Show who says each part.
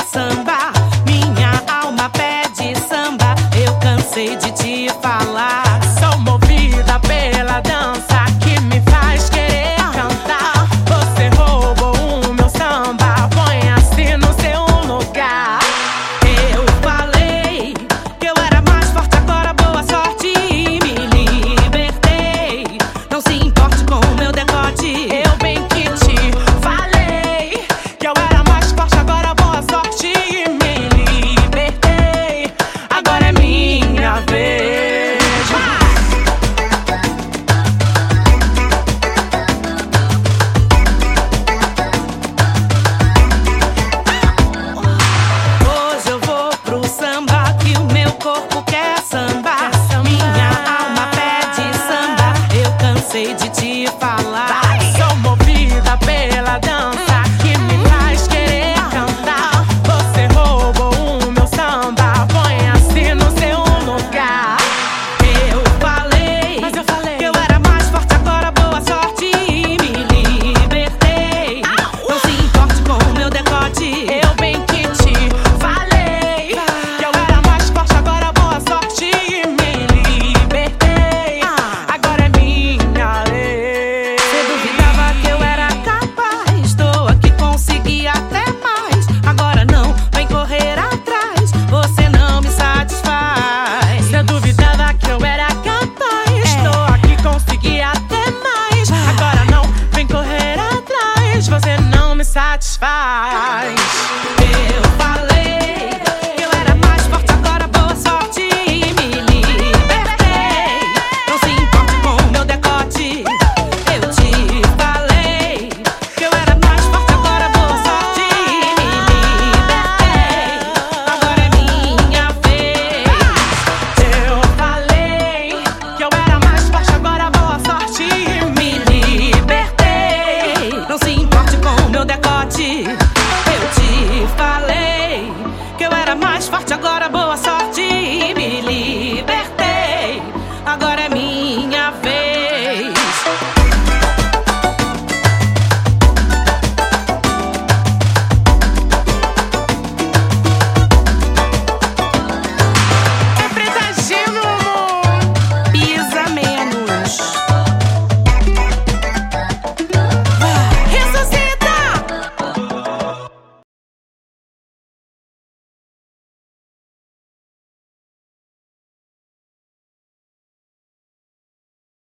Speaker 1: samba. Minha alma pede samba. Eu cansei de te falar.
Speaker 2: Sou movida pela dança que me faz querer cantar. Você roubou o meu samba, põe assim no seu lugar.
Speaker 1: Eu falei que eu era mais forte, agora boa sorte. Me libertei. Não se importe com o meu decote.
Speaker 2: Eu bem que te falei que eu era mais forte, agora boa sorte. Me libertei, agora é minha vez.
Speaker 1: Hoje eu vou pro samba, que o meu corpo quer samba. Minha alma pede samba. Eu cansei de te falar.
Speaker 2: Sou movida pela dança que me faz querer cantar. Você roubou o meu samba, põe assim no seu lugar.
Speaker 1: Eu falei,
Speaker 2: Mas eu falei
Speaker 1: que eu era mais forte, agora boa sorte. Me libertei. Não se importe com o meu decote.
Speaker 2: eu bem que te falei que eu era mais forte, agora boa sorte. Me libertei, agora é minha vez.
Speaker 1: Você duvidava que eu era capaz. Estou aqui, consegui até mais. Agora não, vem correr atrás. Você não me satisfaz.
Speaker 2: Você duvidava que eu era capaz. Estou aqui, consegui até mais. Agora não, vem correr atrás. Você não me satisfaz.
Speaker 1: Eu falei que eu era mais forte, agora boa sorte. Me libertei. Não se importe com o meu decote. Eu te falei que eu era mais forte, agora boa sorte. Me libertei. Agora é minha vez.
Speaker 2: Eu falei que eu era mais forte, agora boa sorte.
Speaker 1: Me libertei. Não se importe com o meu decote. Eu te falei que eu era mais forte, agora